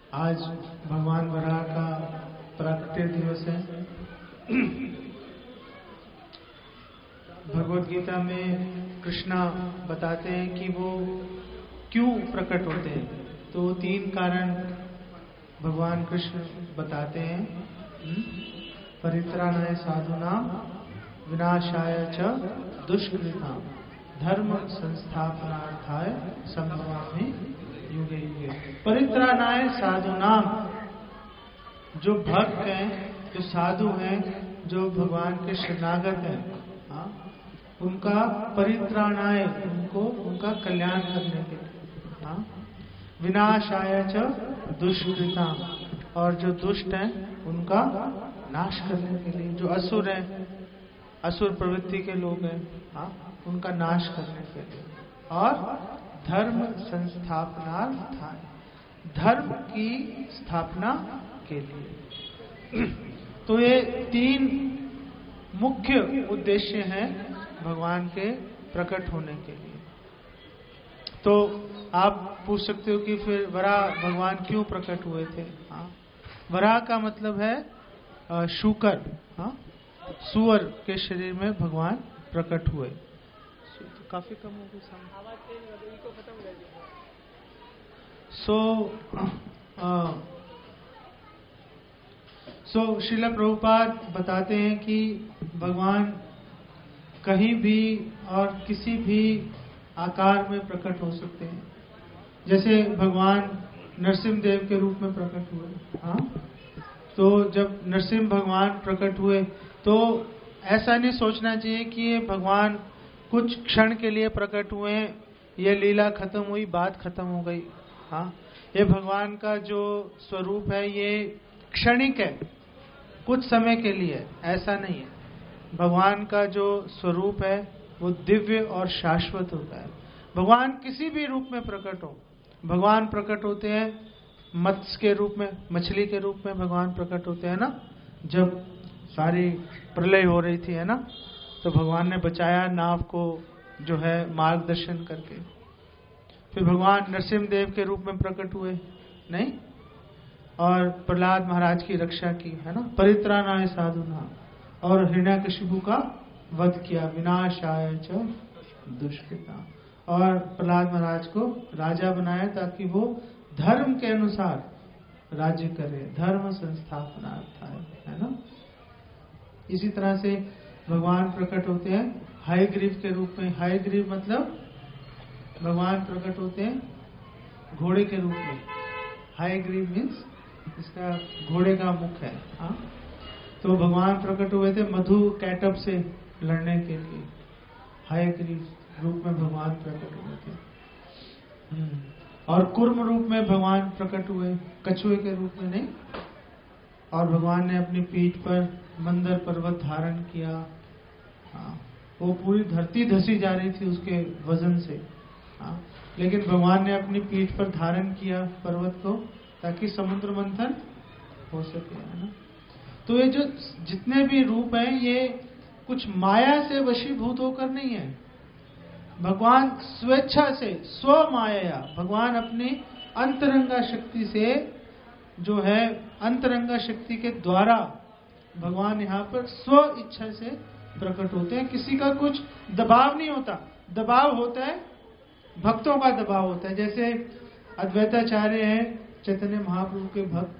आज भगवान वराह का प्राकट्य दिवस है। भगवत गीता में कृष्णा बताते हैं कि वो क्यों प्रकट होते हैं। तो 3 कारण भगवान कृष्ण बताते हैं। परित्राणाय साधूनां विनाशाय च दुष्कृतां धर्म संस्थापनार्थाय संभवामि युगे युगे। परित्राणाय साधूनां, जो भक्त हैं, जो साधु हैं, जो भगवान के शरणागत हैं, उनका परित्राणाय, उनका कल्याण करने के लिए, विनाशाय च दुष्कृतां, और जो दुष्ट हैं उनका नाश करने के लिए, जो असुर हैं, असुर प्रवृत्ति के लोग हैं, उनका नाश करने के लिए, और धर्म संस्थापनार्थाय, धर्म की स्थापना के लिए। तो ये 3 मुख्य उद्देश्य हैं भगवान के प्रकट होने के लिए। तो आप पूछ सकते हो कि फिर वराह भगवान क्यों प्रकट हुए थे? वराह का मतलब है शूकर, सुअर के शरीर में भगवान प्रकट हुए। तो काफी कम हो गई सो श्रील प्रभुपाद बताते हैं कि भगवान कहीं भी और किसी भी आकार में प्रकट हो सकते हैं। जैसे भगवान नरसिंह देव के रूप में प्रकट हुए। तो जब नरसिंह भगवान प्रकट हुए तो ऐसा नहीं सोचना चाहिए कि ये भगवान कुछ क्षण के लिए प्रकट हुए, ये लीला खत्म हुई, बात खत्म हो गई। ये भगवान का जो स्वरूप है ये क्षणिक है, कुछ समय के लिए, ऐसा नहीं है। भगवान का जो स्वरूप है वो दिव्य और शाश्वत होता है। भगवान किसी भी रूप में प्रकट हो, भगवान प्रकट होते हैं मत्स्य के रूप में, मछली के रूप में भगवान प्रकट होते हैं ना। जब सारी प्रलय हो रही थी, है ना, तो भगवान ने बचाया नाव को, जो है मार्गदर्शन करके। फिर भगवान नरसिंह देव के रूप में प्रकट हुए, नहीं, और प्रहलाद महाराज की रक्षा की, है ना, परित्राणाय साधूनां, और हिरण्यकशिपु का वध किया, विनाशाय च दुष्कृतां, और प्रहलाद महाराज को राजा बनाया ताकि वो धर्म के अनुसार राज्य करे, धर्म संस्थापनार्थाय, है ना। इसी तरह से भगवान प्रकट होते हैं हयग्रीव के रूप में। हयग्रीव मतलब भगवान प्रकट होते हैं घोड़े के रूप में। हयग्रीव मीन्स इसका घोड़े का मुख है। तो भगवान प्रकट हुए थे मधु कैटब से लड़ने के लिए, हयग्रीव रूप में भगवान प्रकट हुए थे। और कूर्म रूप में भगवान प्रकट हुए, कछुए के रूप में नहीं। और भगवान ने अपनी पीठ पर मंदर पर्वत धारण किया। वो पूरी धरती धसी जा रही थी उसके वजन से, लेकिन भगवान ने अपनी पीठ पर धारण किया पर्वत को ताकि समुद्र मंथन हो सके, है ना। तो ये जो जितने भी रूप हैं ये कुछ माया से वशीभूत होकर नहीं है। भगवान स्वेच्छा से, स्व माया, भगवान अपनी अंतरंगा शक्ति से, जो है अंतरंगा शक्ति के द्वारा भगवान यहाँ पर स्व इच्छा से प्रकट होते हैं। किसी का कुछ दबाव नहीं होता। दबाव होता है भक्तों का, दबाव होता है। जैसे अद्वैताचार्य हैं चैतन्य महाप्रभु के भक्त,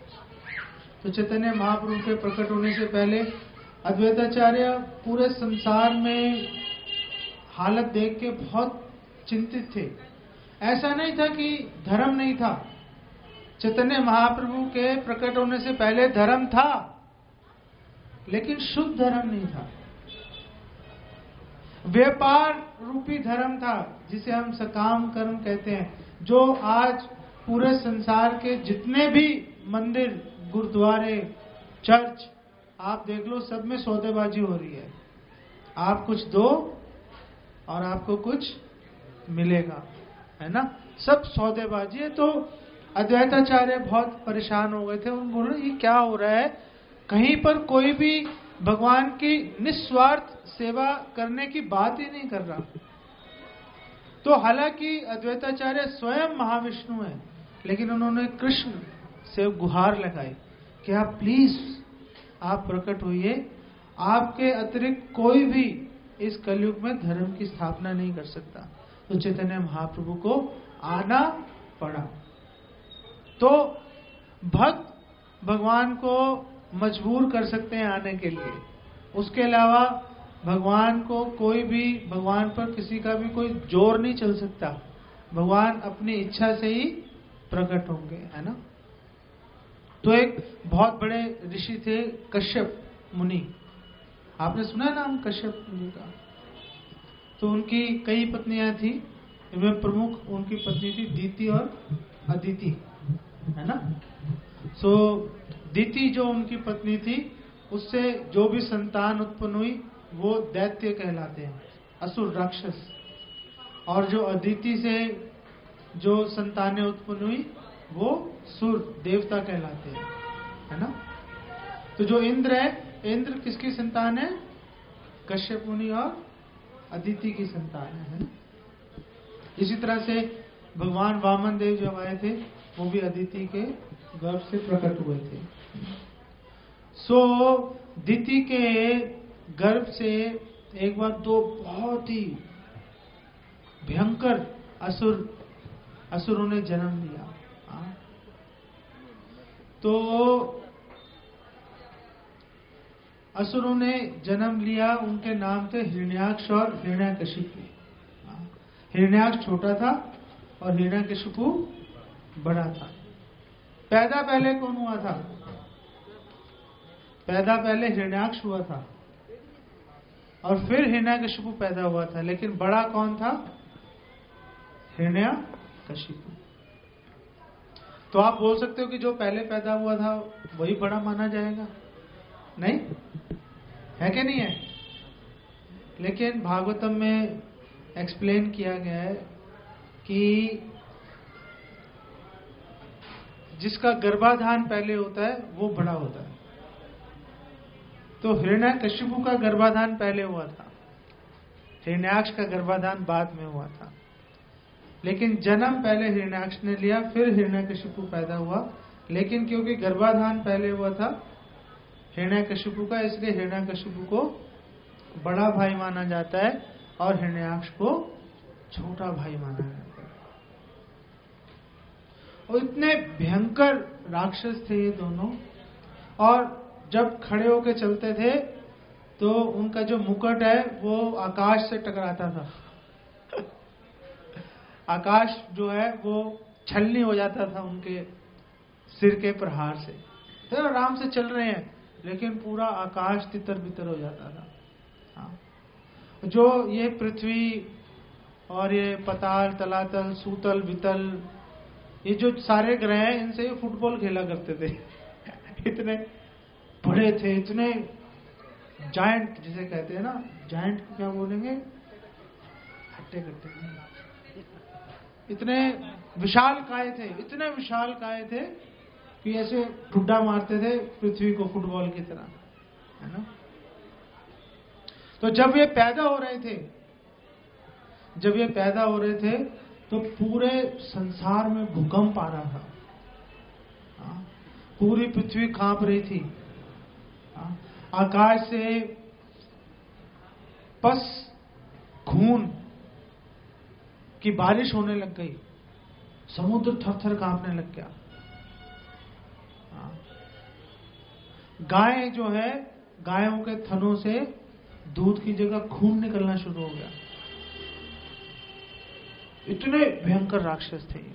तो चैतन्य महाप्रभु के प्रकट होने से पहले अद्वैताचार्य पूरे संसार में हालत देख के बहुत चिंतित थे। ऐसा नहीं था कि धर्म नहीं था। चैतन्य महाप्रभु के प्रकट होने से पहले धर्म था, लेकिन शुद्ध धर्म नहीं था। व्यापार रूपी धर्म था, जिसे हम सकाम कर्म कहते हैं। जो आज पूरे संसार के जितने भी मंदिर, गुरुद्वारे, चर्च आप देख लो, सब में सौदेबाजी हो रही है। आप कुछ दो और आपको कुछ मिलेगा, है ना, सब सौदेबाजी है। तो अद्वैताचार्य बहुत परेशान हो गए थे। उन्होंने बोला ये क्या हो रहा है, कहीं पर कोई भी भगवान की निस्वार्थ सेवा करने की बात ही नहीं कर रहा। तो हालांकि अद्वैताचार्य स्वयं महाविष्णु है, लेकिन उन्होंने कृष्ण से गुहार लगाई कि आप प्लीज आप प्रकट होइए, आपके अतिरिक्त कोई भी इस कलयुग में धर्म की स्थापना नहीं कर सकता। तो चैतन्य महाप्रभु को आना पड़ा। तो भक्त भगवान को मजबूर कर सकते हैं आने के लिए, उसके अलावा भगवान को कोई भी, भगवान पर किसी का भी कोई जोर नहीं चल सकता। भगवान अपनी इच्छा से ही प्रकट होंगे, है ना। तो एक बहुत बड़े ऋषि थे कश्यप मुनि, आपने सुना है नाम कश्यप मुनि का। तो उनकी कई पत्नियां थी, इनमें प्रमुख उनकी पत्नी थी दीति और अदिति, है ना। सो दीति जो उनकी पत्नी थी, उससे जो भी संतान उत्पन्न हुई वो दैत्य कहलाते हैं, असुर राक्षस। और जो अदिति से जो संतानें उत्पन्न हुई वो सुर देवता कहलाते हैं, है ना। तो जो इंद्र है, इंद्र किसकी संतान है? कश्यप मुनि और अदिति की संतान है ना? इसी तरह से भगवान वामन देव जब आए थे वो भी अदिति के गर्भ से प्रकट हुए थे। सो दिति के गर्भ से एक बार दो बहुत ही भयंकर असुरों ने जन्म लिया। तो असुरों ने जन्म लिया, उनके नाम थे हिरण्याक्ष और हिरण्यकशिपु। हिरण्याक्ष छोटा था और हिरण्यकशिपु बड़ा था। पैदा पहले कौन हुआ था? पैदा पहले हिरण्याक्ष हुआ था और फिर हिरण्यकशिपु पैदा हुआ था, लेकिन बड़ा कौन था? हिरण्यकशिपु। तो आप बोल सकते हो कि जो पहले पैदा हुआ था वही बड़ा माना जाएगा? नहीं है कि नहीं है? लेकिन भागवतम में एक्सप्लेन किया गया है कि जिसका गर्भाधान पहले होता है वो बड़ा होता है। तो हिरण्यकशिपु का गर्भाधान पहले हुआ था, हिरण्याक्ष का गर्भाधान बाद में हुआ था। लेकिन जन्म पहले हिरण्याक्ष ने लिया, फिर हिरण्यकशिपु पैदा हुआ। लेकिन क्योंकि गर्भाधान पहले हुआ था हिरण्यकशिपु का, इसलिए हिरण्यकशिपु को बड़ा भाई माना जाता है और हिरण्याक्ष को छोटा भाई माना जाता है। और इतने भयंकर राक्षस थे ये दोनों, और जब खड़े होकर चलते थे तो उनका जो मुकुट है वो आकाश से टकराता था। आकाश जो है वो छलनी हो जाता था उनके सिर के प्रहार से। तो आराम से चल रहे हैं लेकिन पूरा आकाश तितर बितर हो जाता था। हाँ। जो ये पृथ्वी और ये पताल, तलातल, सूतल, वितल, ये जो सारे ग्रह हैं, इनसे ये फुटबॉल खेला करते थे। इतने बड़े थे, इतने जायंट जिसे कहते हैं ना, जायंट क्या बोलेंगे, हट्टे कट्टे, इतने विशाल काय थे, इतने विशाल काय थे कि ऐसे ठुड्डा मारते थे पृथ्वी को फुटबॉल की तरह, है ना। तो जब ये पैदा हो रहे थे तो पूरे संसार में भूकंप आ रहा था। पूरी पृथ्वी कांप रही थी। आकाश से पस खून की बारिश होने लग गई, समुद्र थर-थर कांपने लग गया। गाय जो है, गायों के थनों से दूध की जगह खून निकलना शुरू हो गया। इतने भयंकर राक्षस थे।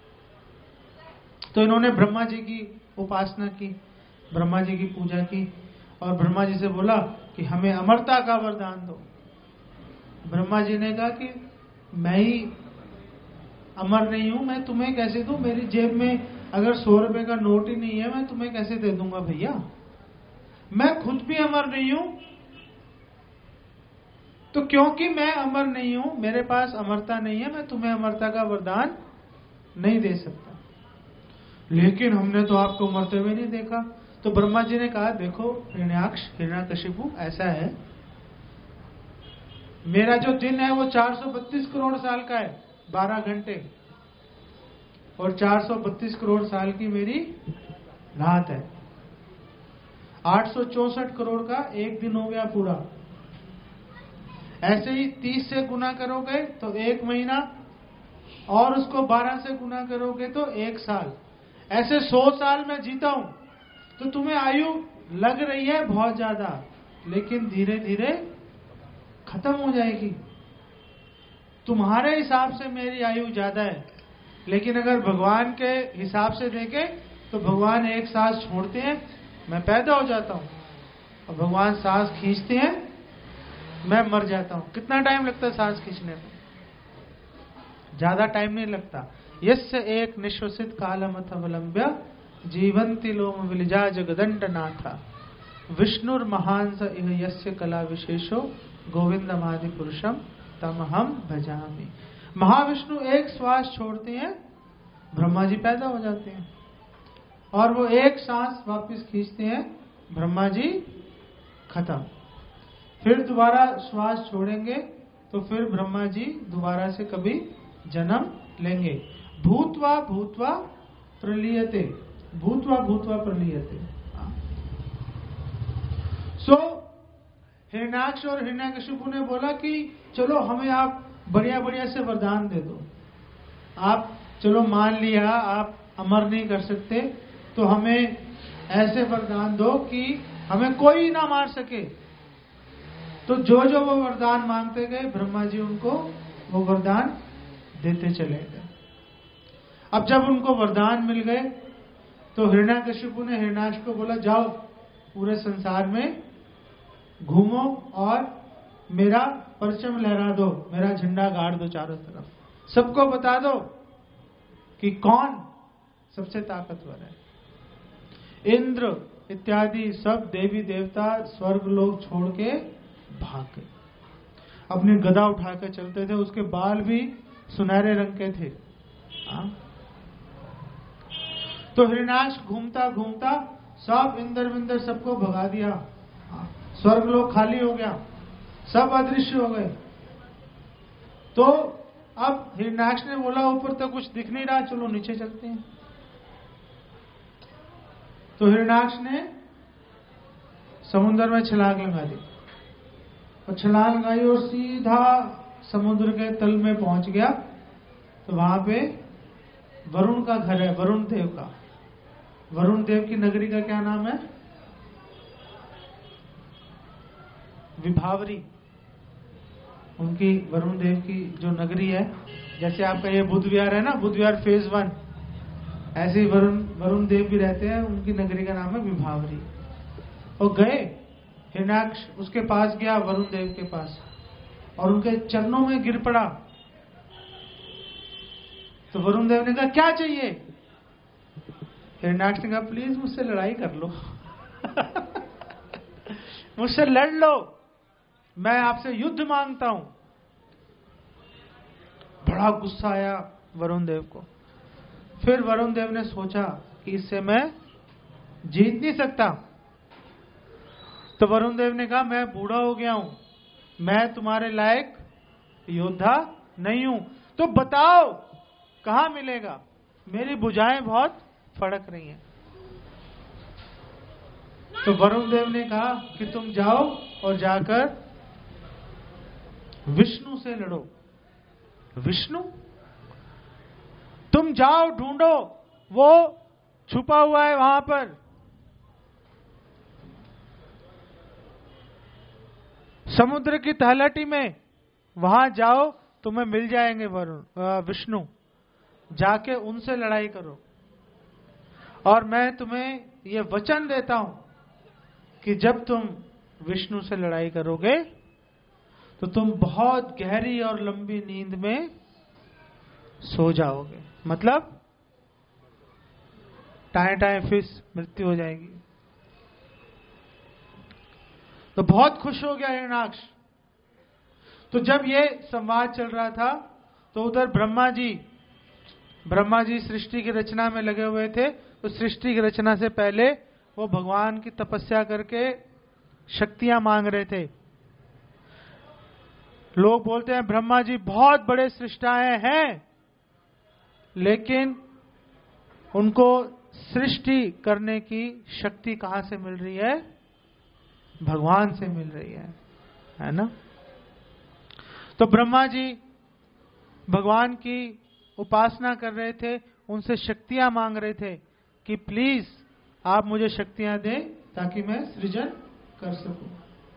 तो इन्होंने ब्रह्मा जी की उपासना की, ब्रह्मा जी की पूजा की और ब्रह्मा जी से बोला कि हमें अमरता का वरदान दो। ब्रह्मा जी ने कहा कि मैं ही अमर नहीं हूं, मैं तुम्हें कैसे दूं? मेरी जेब में अगर 100 रुपए का नोट ही नहीं है, मैं तुम्हें कैसे दे दूंगा भैया? मैं खुद भी अमर नहीं हूं, तो क्योंकि मैं अमर नहीं हूं, मेरे पास अमरता नहीं है, मैं तुम्हें अमरता का वरदान नहीं दे सकता। लेकिन हमने तो आपको मरते हुए नहीं देखा। तो ब्रह्मा जी ने कहा, देखो हिरण्याक्ष, हिरण्यकशिपु, ऐसा है, मेरा जो दिन है वो 432 करोड़ साल का है, 12 घंटे, और 432 करोड़ साल की मेरी रात है। 864 करोड़ का एक दिन हो गया पूरा। ऐसे ही 30 से गुना करोगे तो एक महीना, और उसको 12 से गुना करोगे तो एक साल। ऐसे 100 साल में जीता हूं, तो तुम्हें आयु लग रही है बहुत ज्यादा, लेकिन धीरे धीरे खत्म हो जाएगी। तुम्हारे हिसाब से मेरी आयु ज्यादा है, लेकिन अगर भगवान के हिसाब से देखें तो भगवान एक सांस छोड़ते हैं, मैं पैदा हो जाता हूं, और भगवान सांस खींचते हैं, मैं मर जाता हूं। कितना टाइम लगता है सांस खींचने में? ज्यादा टाइम नहीं लगता। यस्य एक निश्वसित कालमथ अवलंब्य जीवंति लोम विलिजा जगदंड नाथा विष्णुर महांस इह यस्य कला विशेषो गोविंदमादि पुरुषम तम हम भजामि। महाविष्णु एक श्वास छोड़ते हैं, ब्रह्मा जी पैदा हो जाते हैं, और वो एक सांस वापस खींचते हैं, ब्रह्मा जी खत्म। फिर दोबारा श्वास छोड़ेंगे तो फिर ब्रह्मा जी दोबारा से कभी जन्म लेंगे। भूत्वा भूत्वा प्रलीयते, भूत्वा भूत्वा प्रलीयते। सो हिरण्याक्ष और हिरण्यकशिपु ने बोला कि चलो हमें आप बढ़िया बढ़िया से वरदान दे दो। आप चलो मान लिया आप अमर नहीं कर सकते, तो हमें ऐसे वरदान दो कि हमें कोई ना मार सके। तो जो जो वो वरदान मांगते गए, ब्रह्मा जी उनको वो वरदान देते चले गए। अब जब उनको वरदान मिल गए तो हिरण्याकशिपु ने हिरण्याक्ष को बोला, जाओ पूरे संसार में घूमो और मेरा परचम लहरा दो, मेरा झंडा गाड़ दो चारों तरफ, सबको बता दो कि कौन सबसे ताकतवर है। इंद्र इत्यादि सब देवी देवता स्वर्ग लोग छोड़ के भाग गए। अपनी गदा उठाकर चलते थे, उसके बाल भी सुनहरे रंग के थे। तो हिरण्याक्ष घूमता घूमता सब इंद्र विंद्र सबको भगा दिया, स्वर्ग लोग खाली हो गया, सब अदृश्य हो गए। तो अब हिरण्याक्ष ने बोला ऊपर तो कुछ दिख नहीं रहा, चलो नीचे चलते हैं। तो हिरण्याक्ष ने समुद्र में छलांग लगा दी, और छलांग लगाई और सीधा समुद्र के तल में पहुंच गया। तो वहां पे वरुण का घर है, वरुण देव का। वरुण देव की नगरी का क्या नाम है? विभावरी। उनकी वरुण देव की जो नगरी है, जैसे आपका ये बुध विहार है ना, बुध विहार फेज 1, ऐसे ही वरुण देव भी रहते हैं, उनकी नगरी का नाम है विभावरी। और गए हिरण्याक्ष, उसके पास गया वरुण देव के पास, और उनके चरणों में गिर पड़ा। तो वरुण देव ने कहा क्या चाहिए? हिरण्याक्ष ने कहा प्लीज मुझसे लड़ाई कर लो मुझसे लड़ लो, मैं आपसे युद्ध मांगता हूं। बड़ा गुस्सा आया वरुण देव को। फिर वरुण देव ने सोचा कि इससे मैं जीत नहीं सकता। तो वरुण देव ने कहा मैं बूढ़ा हो गया हूं, मैं तुम्हारे लायक योद्धा नहीं हूं, तो बताओ कहां मिलेगा, मेरी भुजाएं बहुत फड़क रही हैं। तो वरुण देव ने कहा कि तुम जाओ और जाकर विष्णु से लड़ो। विष्णु? तुम जाओ ढूंढो, वो छुपा हुआ है वहां पर। समुद्र की तलहटी में, वहां जाओ तुम्हें मिल जाएंगे विष्णु, जाके उनसे लड़ाई करो। और मैं तुम्हें ये वचन देता हूं कि जब तुम विष्णु से लड़ाई करोगे तो तुम बहुत गहरी और लंबी नींद में सो जाओगे, मतलब टाए टाए फिस मृत्यु हो जाएगी। तो बहुत खुश हो गया हिरण्याक्ष। तो जब ये संवाद चल रहा था तो उधर ब्रह्मा जी सृष्टि की रचना में लगे हुए थे। तो सृष्टि की रचना से पहले वो भगवान की तपस्या करके शक्तियां मांग रहे थे। लोग बोलते हैं ब्रह्मा जी बहुत बड़े सृष्टाएं हैं, लेकिन उनको सृष्टि करने की शक्ति कहां से मिल रही है? भगवान से मिल रही है ना? तो ब्रह्मा जी भगवान की उपासना कर रहे थे, उनसे शक्तियां मांग रहे थे कि प्लीज आप मुझे शक्तियां दें ताकि मैं सृजन कर सकूं।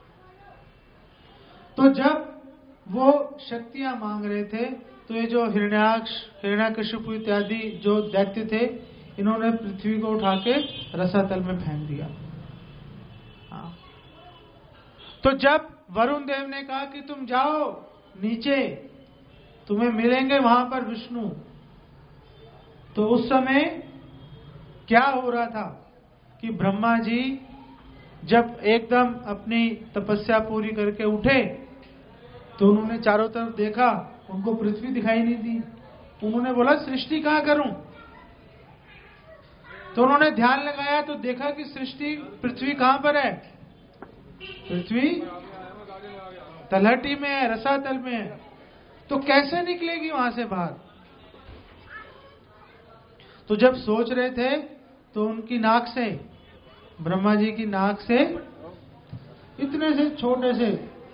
तो जब वो शक्तियां मांग रहे थे तो ये जो हिरण्याक्ष, हिरण्यकशिपु इत्यादि जो दैत्य थे, इन्होंने पृथ्वी को उठा के रसातल में फेंक दिया। हाँ। तो जब वरुण देव ने कहा कि तुम जाओ नीचे, तुम्हें मिलेंगे वहां पर विष्णु, तो उस समय क्या हो रहा था कि ब्रह्मा जी जब एकदम अपनी तपस्या पूरी करके उठे तो उन्होंने चारों तरफ देखा, उनको पृथ्वी दिखाई नहीं दी। उन्होंने बोला सृष्टि कहां करूं? तो उन्होंने ध्यान लगाया तो देखा कि सृष्टि, पृथ्वी कहां पर है? पृथ्वी तलहटी में है, रसातल में है। तो कैसे निकलेगी वहां से बाहर? तो जब सोच रहे थे तो उनकी नाक से, ब्रह्मा जी की नाक से इतने से छोटे से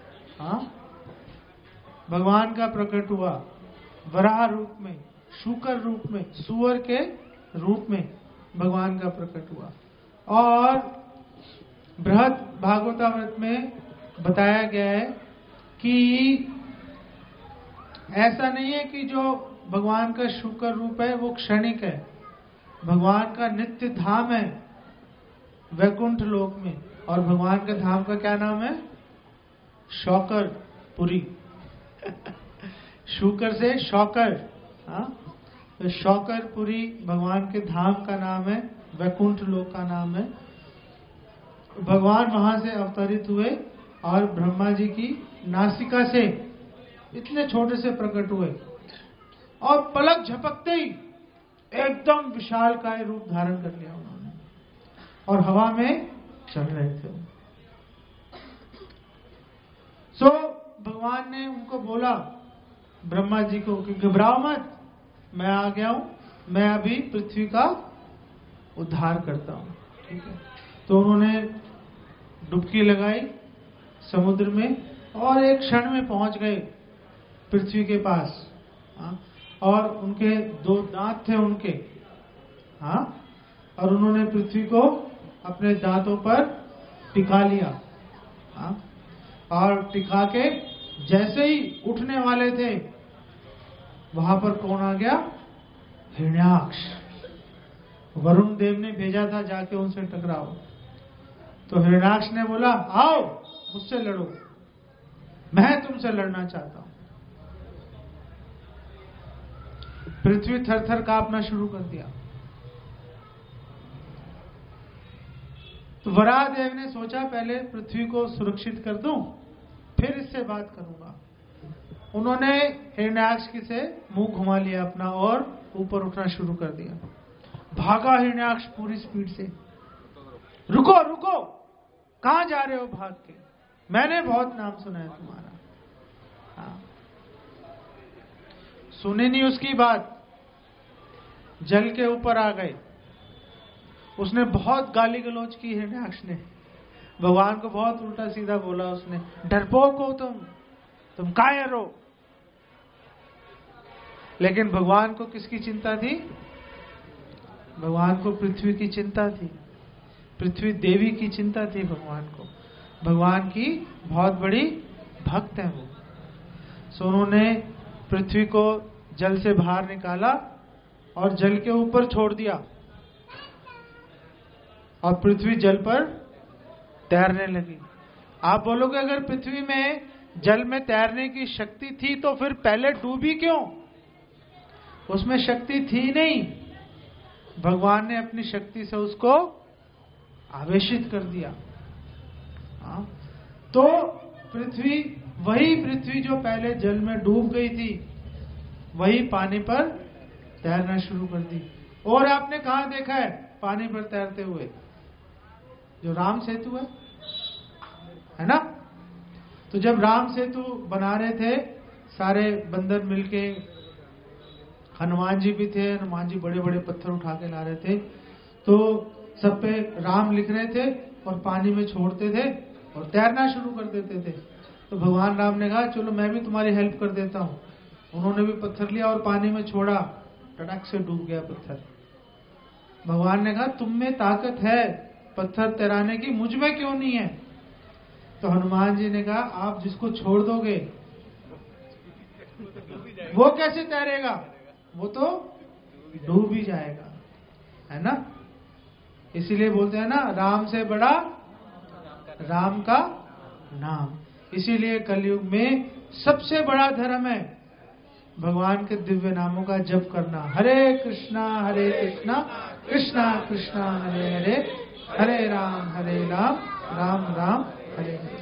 भगवान का प्रकट हुआ, वराह रूप में, शूकर रूप में, सुअर के रूप में भगवान का प्रकट हुआ। और बृहद भागवतामृत में बताया गया है कि ऐसा नहीं है कि जो भगवान का शूकर रूप है वो क्षणिक है। भगवान का नित्य धाम है वैकुंठ लोक में, और भगवान के धाम का क्या नाम है? शौकरपुरी। शूकर से शौकर, तो शौकरपुरी भगवान के धाम का नाम है, वैकुंठ लोक का नाम है। भगवान वहां से अवतरित हुए और ब्रह्मा जी की नासिका से इतने छोटे से प्रकट हुए और पलक झपकते ही एकदम विशालकाय रूप धारण कर लिया उन्होंने, और हवा में चल रहे थे। सो भगवान ने उनको बोला, ब्रह्मा जी को, कि घबराओ मत, मैं आ गया हूं, मैं अभी पृथ्वी का उद्धार करता हूं। ठीक है। तो उन्होंने डुबकी लगाई समुद्र में और एक क्षण में पहुंच गए पृथ्वी के पास। और उनके 2 दांत थे उनके, और उन्होंने पृथ्वी को अपने दांतों पर टिका लिया। और टिका के जैसे ही उठने वाले थे, वहां पर कौन आ गया? हिरण्याक्ष। वरुण देव ने भेजा था जाके उनसे टकराओ। तो हिरण्याक्ष ने बोला, आओ मुझसे लड़ो, मैं तुमसे लड़ना चाहता हूं। पृथ्वी थर थर कांपना शुरू कर दिया। तो वराह देव ने सोचा पहले पृथ्वी को सुरक्षित कर दूं, फिर इससे बात करूंगा। उन्होंने हिरण्याक्ष की से मुंह घुमा लिया अपना और ऊपर उठना शुरू कर दिया। भागा हिरण्याक्ष पूरी स्पीड से। रुको रुको, कहां जा रहे हो भाग के? मैंने बहुत नाम सुना है तुम्हारा। सुनी नहीं उसकी बात, जल के ऊपर आ गए। उसने बहुत गाली गलौज की हिरण्याक्ष ने, भगवान को बहुत उल्टा सीधा बोला उसने। डरपोक हो तुम कायर हो। लेकिन भगवान को किसकी चिंता थी? भगवान को पृथ्वी की चिंता थी, पृथ्वी देवी की चिंता थी भगवान को। भगवान की बहुत बड़ी भक्त है वो। सो उन्होंने पृथ्वी को जल से बाहर निकाला और जल के ऊपर छोड़ दिया, और पृथ्वी जल पर तैरने लगी। आप बोलोगे अगर पृथ्वी में जल में तैरने की शक्ति थी तो फिर पहले डूबी क्यों? उसमें शक्ति थी नहीं, भगवान ने अपनी शक्ति से उसको आवेशित कर दिया। तो पृथ्वी, वही पृथ्वी जो पहले जल में डूब गई थी, वही पानी पर तैरना शुरू कर दी। और आपने कहां देखा है पानी पर तैरते हुए? जो राम सेतु है ना? तो जब राम सेतु बना रहे थे, सारे बंदर मिलके, हनुमान जी भी थे, हनुमान जी बड़े बड़े पत्थर उठा के ला रहे थे, तो सब पे राम लिख रहे थे और पानी में छोड़ते थे और तैरना शुरू कर देते थे। तो भगवान राम ने कहा चलो मैं भी तुम्हारी हेल्प कर देता हूं। उन्होंने भी पत्थर लिया और पानी में छोड़ा, टड़क से डूब गया पत्थर। भगवान ने कहा तुम में ताकत है पत्थर तैराने की, मुझ में क्यों नहीं है? तो हनुमान जी ने कहा आप जिसको छोड़ दोगे वो कैसे तैरेगा, वो तो डूब ही जाएगा, है ना। इसीलिए बोलते हैं ना, राम से बड़ा राम का नाम। इसीलिए कलयुग में सबसे बड़ा धर्म है भगवान के दिव्य नामों का जप करना। हरे कृष्णा कृष्णा कृष्णा हरे हरे, हरे राम राम राम हरे हरे।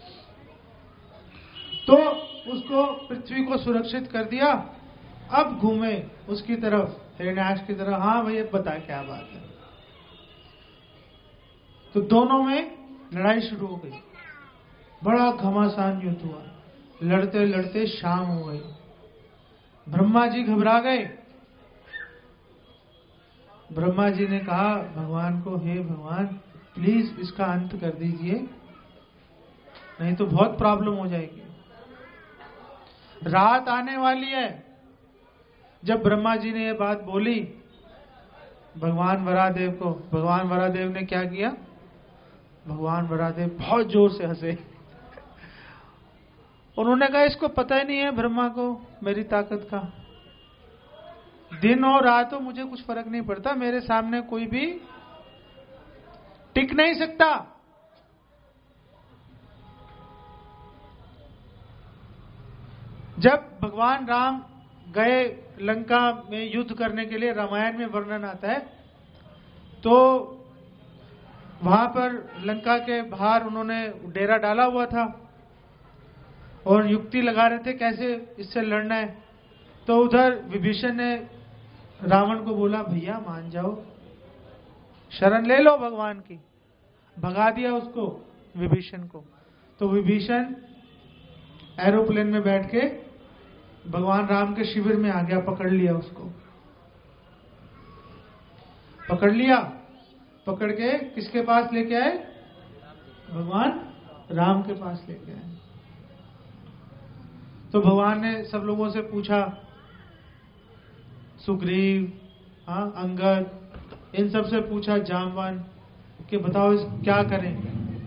तो उसको पृथ्वी को सुरक्षित कर दिया। अब घूमे उसकी तरफ, हिरण्याक्ष की तरफ। हाँ भैया बता क्या बात है। तो दोनों में लड़ाई शुरू हो गई, बड़ा घमासान युद्ध हुआ। लड़ते लड़ते शाम हो गई। ब्रह्मा जी घबरा गए। ब्रह्मा जी ने कहा भगवान को, हे भगवान प्लीज इसका अंत कर दीजिए, नहीं तो बहुत प्रॉब्लम हो जाएगी। रात आने वाली है। जब ब्रह्मा जी ने यह बात बोली भगवान वरादेव को, भगवान वरादेव ने क्या किया? भगवान वरादेव बहुत जोर से हंसे। उन्होंने कहा इसको पता ही नहीं है ब्रह्मा को मेरी ताकत का। दिन और रात हो मुझे कुछ फर्क नहीं पड़ता, मेरे सामने कोई भी टिक नहीं सकता। जब भगवान राम गए लंका में युद्ध करने के लिए, रामायण में वर्णन आता है, तो वहां पर लंका के बाहर उन्होंने डेरा डाला हुआ था और युक्ति लगा रहे थे कैसे इससे लड़ना है। तो उधर विभीषण ने रावण को बोला भैया मान जाओ, शरण ले लो भगवान की। भगा दिया उसको, विभीषण को। तो विभीषण एरोप्लेन में बैठ के भगवान राम के शिविर में आ गया, पकड़ लिया उसको। पकड़ लिया, पकड़ के किसके पास लेके आए? भगवान राम के पास लेके आए। तो भगवान ने सब लोगों से पूछा, सुग्रीव, हाँ अंगद, इन सब से पूछा, जामवान, कि बताओ इस क्या करें।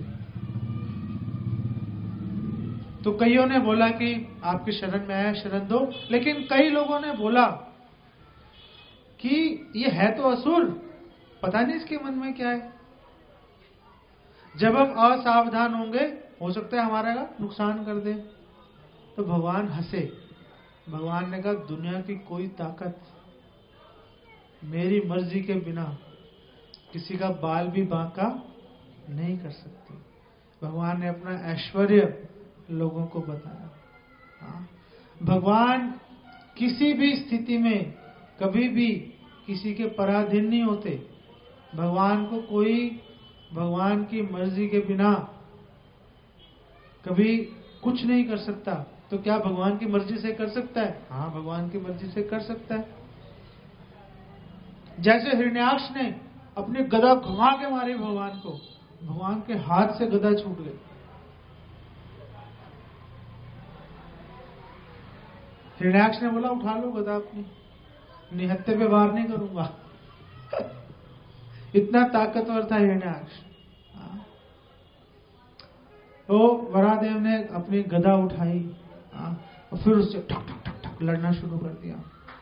तो कईयों ने बोला कि आपकी शरण में आया, शरण दो। लेकिन कई लोगों ने बोला कि ये है तो असुर, पता नहीं इसके मन में क्या है। जब हम असावधान होंगे हो सकता है हमारा नुकसान कर दे। तो भगवान हंसे। भगवान ने कहा दुनिया की कोई ताकत मेरी मर्जी के बिना किसी का बाल भी बांका नहीं कर सकती। भगवान ने अपना ऐश्वर्य लोगों को बताया। हाँ? भगवान किसी भी स्थिति में कभी भी किसी के पराधीन नहीं होते। भगवान को कोई भगवान की मर्जी के बिना कभी कुछ नहीं कर सकता। तो क्या भगवान की मर्जी से कर सकता है? हाँ, भगवान की मर्जी से कर सकता है। जैसे हिरण्याक्ष ने अपनी गदा घुमा के मारी भगवान को, भगवान के हाथ से गदा छूट गई। हिरण्याक्ष ने बोला उठा लो गदा अपनी, निहत्थे पे वार नहीं करूंगा। इतना ताकतवर था हिरण्याक्ष। तो वरादेव ने अपनी गदा उठाई और फिर उससे ठक ठक ठक ठक लड़ना शुरू कर दिया।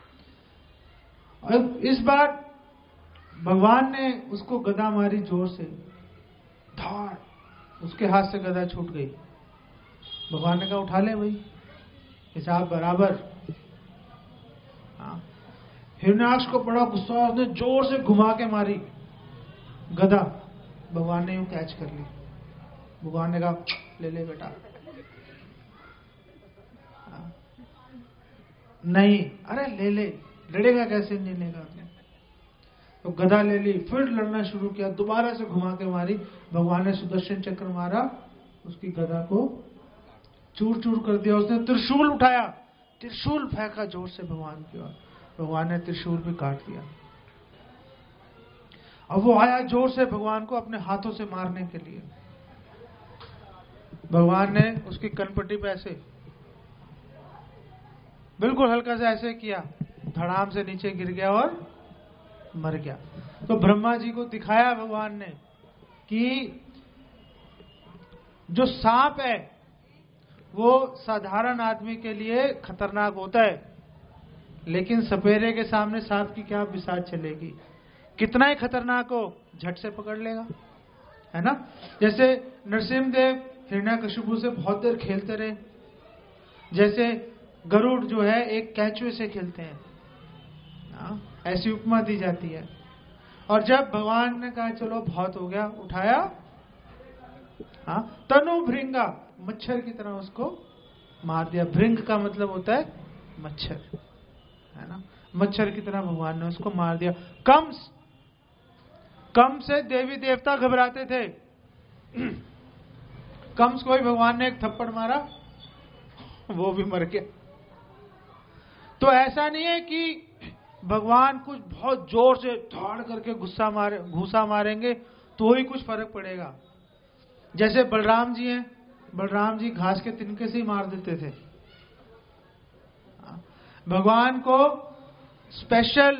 और इस बार भगवान ने उसको गदा मारी जोर से, धार, उसके हाथ से गदा छूट गई। भगवान ने कहा उठा ले भाई, हिसाब बराबर। हिरण्याक्ष को बड़ा गुस्सा, उसने जोर से घुमा के मारी गदा। भगवान ने यूं कैच कर ली। भगवान ने कहा ले ले बेटा। नहीं, अरे ले ले, लड़ेगा कैसे नहीं लेगा। तो गदा ले ली, फिर लड़ना शुरू किया, दोबारा से घुमा के मारी। भगवान ने सुदर्शन चक्र मारा, उसकी गदा को चूर चूर कर दिया। उसने त्रिशूल उठाया, त्रिशूल फेंका जोर से भगवान की ओर। भगवान ने त्रिशूल भी काट दिया। और वो आया जोर से भगवान को अपने हाथों से मारने के लिए। भगवान ने उसकी कनपट्टी पे ऐसे बिल्कुल हल्का सा ऐसे किया, धड़ाम से नीचे गिर गया और मर गया। तो ब्रह्मा जी को दिखाया भगवान ने कि जो सांप है वो साधारण आदमी के लिए खतरनाक होता है, लेकिन सपेरे के सामने सांप की क्या बिसात चलेगी। कितना ही खतरनाक हो, झट से पकड़ लेगा, है ना। जैसे नरसिंहदेव हिरण्यकशिपु से बहुत देर खेलते रहे, जैसे गरुड़ जो है एक कैचुए से खेलते हैं, ऐसी उपमा दी जाती है। और जब भगवान ने कहा चलो बहुत हो गया, उठाया, तनु भृंगा, मच्छर की तरह उसको मार दिया। भृंग का मतलब होता है मच्छर, है ना। मच्छर की तरह भगवान ने उसको मार दिया। कंस से देवी देवता घबराते थे। कंस को ही भगवान ने एक थप्पड़ मारा, वो भी मर गया। तो ऐसा नहीं है कि भगवान कुछ बहुत जोर से धाड़ करके घुसा मारेंगे तो ही कुछ फर्क पड़ेगा। जैसे बलराम जी हैं, बलराम जी घास के तिनके से ही मार देते थे। भगवान को स्पेशल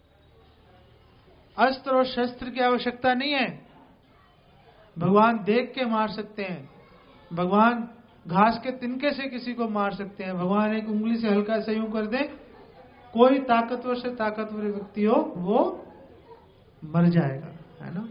अस्त्र और शस्त्र की आवश्यकता नहीं है, भगवान देख के मार सकते हैं। भगवान घास के तिनके से किसी को मार सकते हैं। भगवान एक उंगली से हल्का सा यूं कर दे, कोई ताकतवर से ताकतवर व्यक्ति हो वो मर जाएगा, है ना।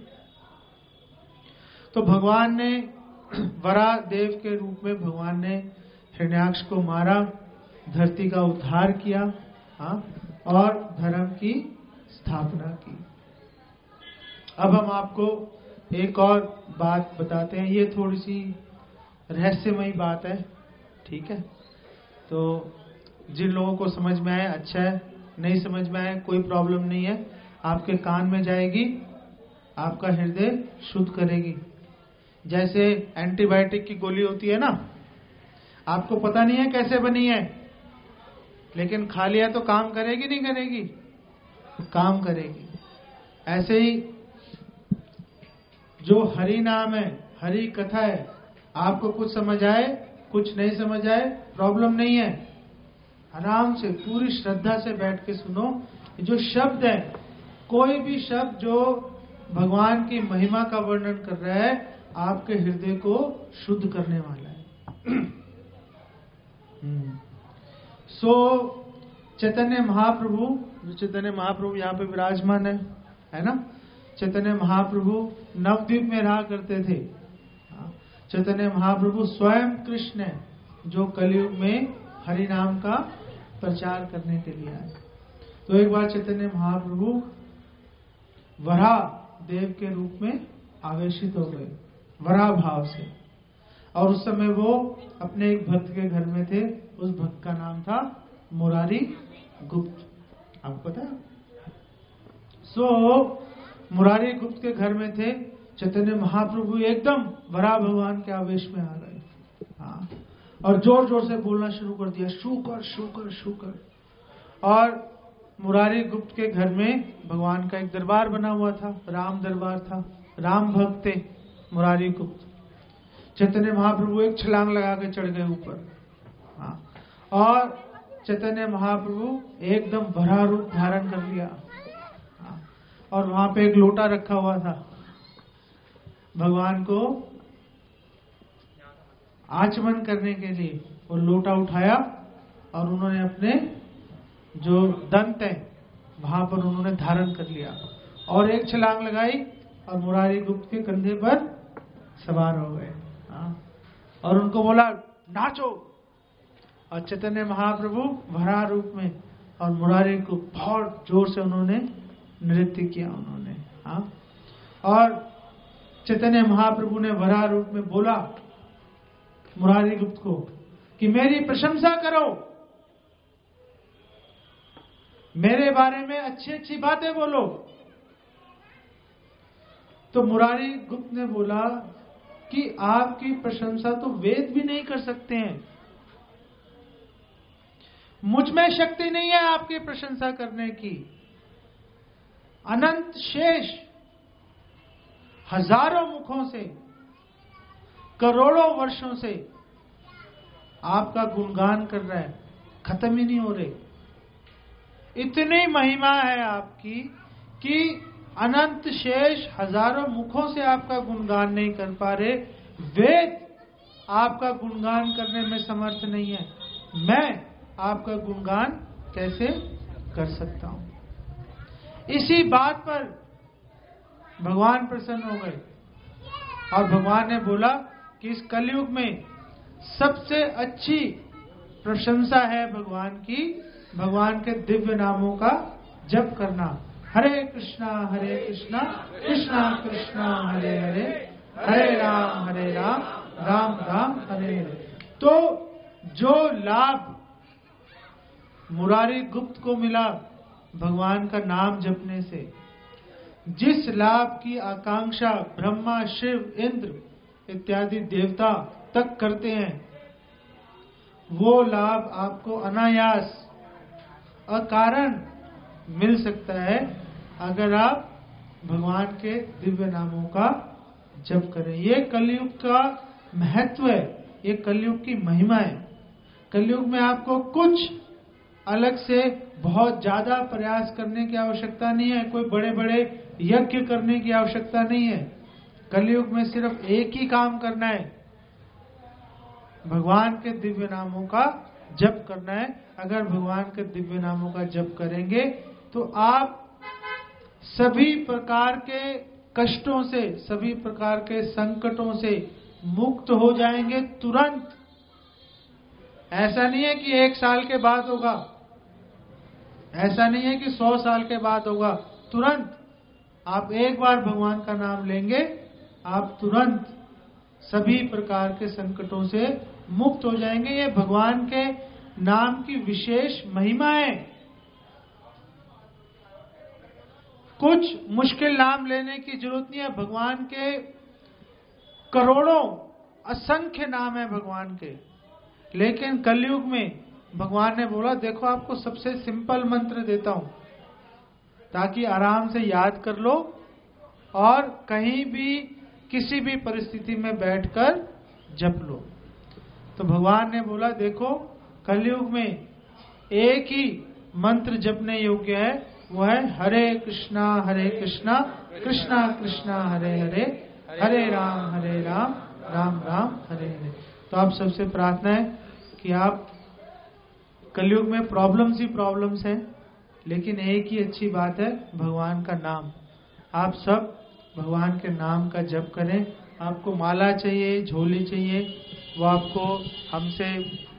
तो भगवान ने वराह देव के रूप में भगवान ने हिरण्याक्ष को मारा, धरती का उद्धार किया, और धर्म की स्थापना की। अब हम आपको एक और बात बताते हैं, ये थोड़ी सी रहस्यमयी बात है, ठीक है। तो जिन लोगों को समझ में आए अच्छा है, नहीं समझ में आए कोई प्रॉब्लम नहीं है, आपके कान में जाएगी, आपका हृदय शुद्ध करेगी। जैसे एंटीबायोटिक की गोली होती है ना, आपको पता नहीं है कैसे बनी है, लेकिन खा लिया तो काम करेगी नहीं करेगी, काम करेगी। ऐसे ही जो हरि नाम है, हरि कथा है, आपको कुछ समझ आए कुछ नहीं समझ आए प्रॉब्लम नहीं है, आराम से पूरी श्रद्धा से बैठ के सुनो। जो शब्द है, कोई भी शब्द जो भगवान की महिमा का वर्णन कर रहा है, आपके हृदय को शुद्ध करने वाला है। सो चैतन्य महाप्रभु, जो चैतन्य महाप्रभु यहाँ पे विराजमान है ना। चैतन्य महाप्रभु नवद्वीप में रहा करते थे। चैतन्य महाप्रभु स्वयं कृष्ण है, जो कलयुग में हरि नाम का प्रचार करने के लिए आए। तो एक बार चैतन्य महाप्रभु वराह देव के रूप में आवेशित हो गए, वराह भाव से। और उस समय वो अपने एक भक्त के घर में थे, उस भक्त का नाम था मुरारी गुप्त, आपको पता है। मुरारी गुप्त के घर में थे। चैतन्य महाप्रभु एकदम वराह भगवान के आवेश में आ गए, और जोर जोर से बोलना शुरू कर दिया, शुकर शुकर शुकर। और मुरारी गुप्त के घर में भगवान का एक दरबार बना हुआ था, राम दरबार था, राम भक्त थे मुरारी गुप्त। चैतन्य महाप्रभु एक छलांग लगा के चढ़ गए ऊपर, और चैतन्य महाप्रभु एकदम भरा रूप धारण कर लिया। और वहां पे एक लोटा रखा हुआ था, भगवान को आचमन करने के लिए वो लोटा उठाया, और उन्होंने अपने जो दंत है वहां पर उन्होंने धारण कर लिया, और एक छलांग लगाई और मुरारी गुप्त के कंधे पर सवार हो गए, और उनको बोला नाचो। और चैतन्य महाप्रभु वराह रूप में और मुरारी को बहुत जोर से उन्होंने नृत्य किया उन्होंने। और चैतन्य महाप्रभु ने वराह रूप में बोला मुरारी गुप्त को कि मेरी प्रशंसा करो, मेरे बारे में अच्छी अच्छी बातें बोलो। तो मुरारी गुप्त ने बोला कि आपकी प्रशंसा तो वेद भी नहीं कर सकते हैं, मुझ में शक्ति नहीं है आपकी प्रशंसा करने की। अनंत शेष हजारों मुखों से, करोड़ों वर्षों से आपका गुणगान कर रहा है, खत्म ही नहीं हो रहे। इतनी महिमा है आपकी कि अनंत शेष हजारों मुखों से आपका गुणगान नहीं कर पा रहे। वेद आपका गुणगान करने में समर्थ नहीं है, मैं आपका गुणगान कैसे कर सकता हूं? इसी बात पर भगवान प्रसन्न हो गए और भगवान ने बोला कि इस कलयुग में सबसे अच्छी प्रशंसा है भगवान की, भगवान के दिव्य नामों का जप करना। हरे कृष्णा कृष्णा कृष्णा हरे हरे, हरे राम राम राम हरे हरे। तो जो लाभ मुरारी गुप्त को मिला भगवान का नाम जपने से, जिस लाभ की आकांक्षा ब्रह्मा, शिव, इंद्र इत्यादि देवता तक करते हैं, वो लाभ आपको अनायास अकारण मिल सकता है अगर आप भगवान के दिव्य नामों का जप करें। ये कलयुग का महत्व है, ये कलयुग की महिमा है। कलयुग में आपको कुछ अलग से बहुत ज्यादा प्रयास करने की आवश्यकता नहीं है, कोई बड़े बड़े यज्ञ करने की आवश्यकता नहीं है। कलयुग में सिर्फ एक ही काम करना है, भगवान के दिव्य नामों का जप करना है। अगर भगवान के दिव्य नामों का जप करेंगे तो आप सभी प्रकार के कष्टों से, सभी प्रकार के संकटों से मुक्त हो जाएंगे तुरंत। ऐसा नहीं है कि 1 साल के बाद होगा, ऐसा नहीं है कि 100 साल के बाद होगा, तुरंत। आप एक बार भगवान का नाम लेंगे, आप तुरंत सभी प्रकार के संकटों से मुक्त हो जाएंगे। ये भगवान के नाम की विशेष महिमा है। कुछ मुश्किल नाम लेने की जरूरत नहीं है, भगवान के करोड़ों असंख्य नाम है भगवान के। लेकिन कलयुग में भगवान ने बोला, देखो आपको सबसे सिंपल मंत्र देता हूं ताकि आराम से याद कर लो और कहीं भी किसी भी परिस्थिति में बैठकर जप लो। तो भगवान ने बोला, देखो कलयुग में एक ही मंत्र जपने योग्य है, वो है हरे कृष्णा कृष्णा कृष्णा हरे हरे, हरे राम राम राम हरे हरे। तो आप सबसे प्रार्थना है कि आप, कलयुग में प्रॉब्लम्स ही प्रॉब्लम्स हैं, लेकिन एक ही अच्छी बात है, भगवान का नाम। आप सब भगवान के नाम का जप करें। आपको माला चाहिए, झोली चाहिए, वो आपको हमसे